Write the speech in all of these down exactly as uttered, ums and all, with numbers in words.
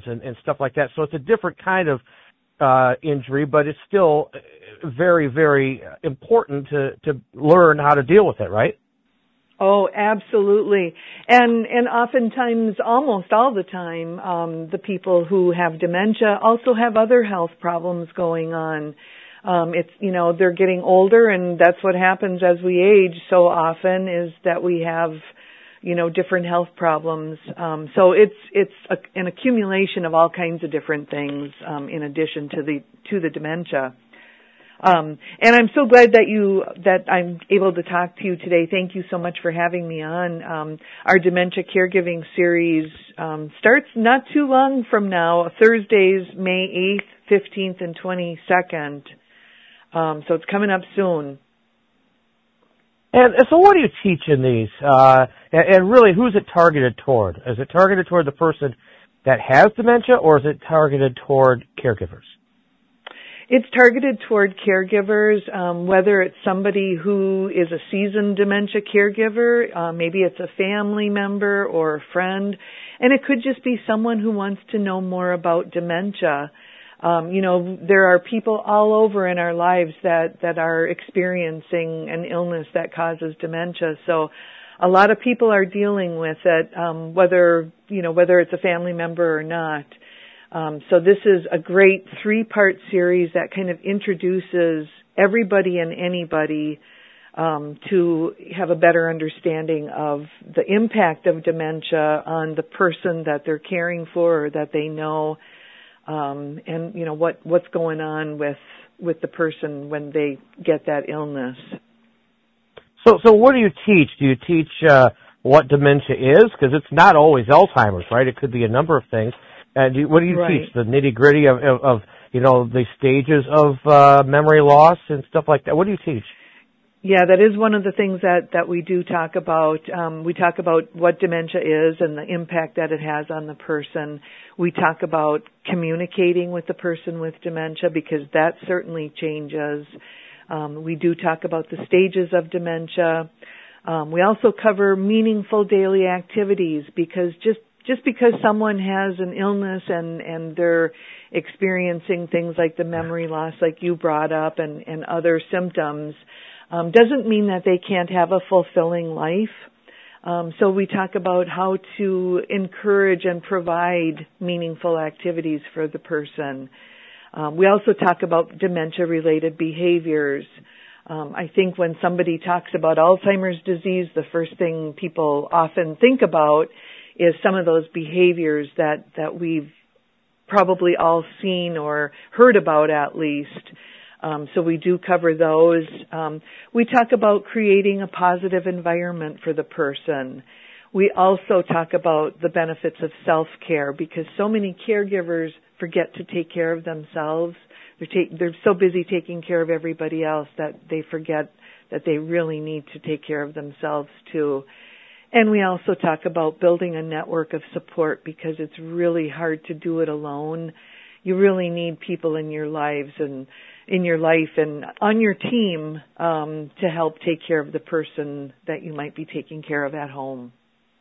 and, and stuff like that. So it's a different kind of uh, injury, but it's still very, very important to, to learn how to deal with it, right? Oh, absolutely. And and oftentimes, almost all the time, um, the people who have dementia also have other health problems going on. Um, it's, you know, they're getting older, and that's what happens as we age so often, is that we have, you know, different health problems. Um, so it's it's a, an accumulation of all kinds of different things um, in addition to the to the dementia. Um, and I'm so glad that you that I'm able to talk to you today. Thank you so much for having me on. Um, our dementia caregiving series um, starts not too long from now, Thursdays, May eighth, fifteenth, and twenty-second. Um, so it's coming up soon. And so what do you teach in these? Uh, and, and really, who's it targeted toward? Is it targeted toward the person that has dementia, or is it targeted toward caregivers? It's targeted toward caregivers, um, whether it's somebody who is a seasoned dementia caregiver, uh, maybe it's a family member or a friend, and it could just be someone who wants to know more about dementia. Um, you know, there are people all over in our lives that, that are experiencing an illness that causes dementia. So a lot of people are dealing with it, um, whether, you know, whether it's a family member or not. Um, so this is a great three-part series that kind of introduces everybody and anybody um, to have a better understanding of the impact of dementia on the person that they're caring for or that they know, um, and you know what what's going on with with the person when they get that illness. So, so what do you teach? Do you teach uh, what dementia is? Because it's not always Alzheimer's, right? It could be a number of things. And do, what do you right. teach? The nitty-gritty of, of, of, you know, the stages of uh, memory loss and stuff like that? What do you teach? Yeah, that is one of the things that, that we do talk about. Um, we talk about what dementia is and the impact that it has on the person. We talk about communicating with the person with dementia, because that certainly changes. Um, we do talk about the stages of dementia. Um, we also cover meaningful daily activities, because just Just because someone has an illness and, and they're experiencing things like the memory loss, like you brought up, and, and other symptoms, um, doesn't mean that they can't have a fulfilling life. Um, so we talk about how to encourage and provide meaningful activities for the person. Um, we also talk about dementia-related behaviors. Um, I think when somebody talks about Alzheimer's disease, the first thing people often think about is some of those behaviors that, that we've probably all seen or heard about at least. Um, so we do cover those. Um, we talk about creating a positive environment for the person. We also talk about the benefits of self-care, because so many caregivers forget to take care of themselves. They're, take, they're so busy taking care of everybody else that they forget that they really need to take care of themselves too. And we also talk about building a network of support, because it's really hard to do it alone. You really need people in your lives and in your life and on your team um, to help take care of the person that you might be taking care of at home.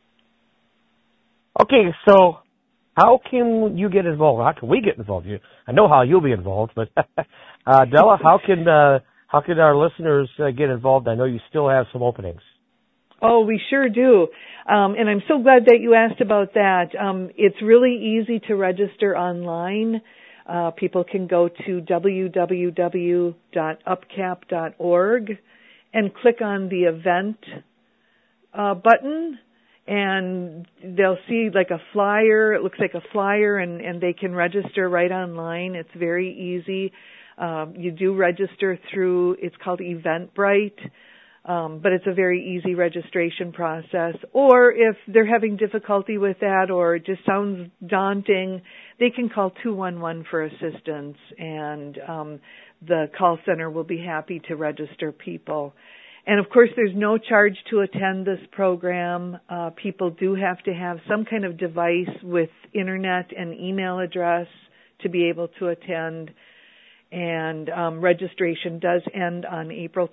Okay, so how can you get involved? How can we get involved? You, I know how you'll be involved, but uh, Della, how can uh, how can our listeners uh, get involved? I know you still have some openings. Oh, we sure do. Um, and I'm so glad that you asked about that. Um, it's really easy to register online. Uh, people can go to w w w dot upcap dot org and click on the event uh, button, and they'll see like a flyer. It looks like a flyer, and, and they can register right online. It's very easy. Um, you do register through, it's called Eventbrite. Um, but it's a very easy registration process. Or if they're having difficulty with that, or it just sounds daunting, they can call two one one for assistance, and um, the call center will be happy to register people. And of course, there's no charge to attend this program. Uh, people do have to have some kind of device with internet and email address to be able to attend. And um, registration does end on April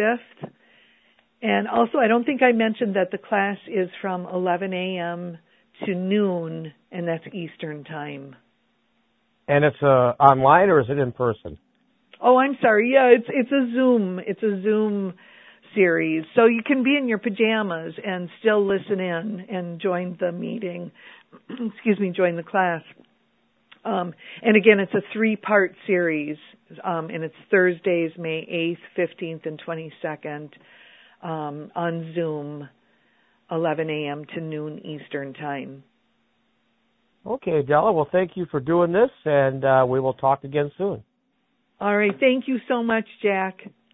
twenty-fifth. And also, I don't think I mentioned that the class is from eleven a.m. to noon, and that's Eastern time. And it's uh, online, or is it in person? Oh, I'm sorry. Yeah, it's it's a Zoom. It's a Zoom series. So you can be in your pajamas and still listen in and join the meeting. Excuse me, join the class. Um, and again, it's a three-part series, um, and it's Thursdays, May eighth, fifteenth, and twenty-second um, on Zoom, eleven a.m. to noon Eastern time. Okay, Della. Well, thank you for doing this, and uh, we will talk again soon. All right. Thank you so much, Jack.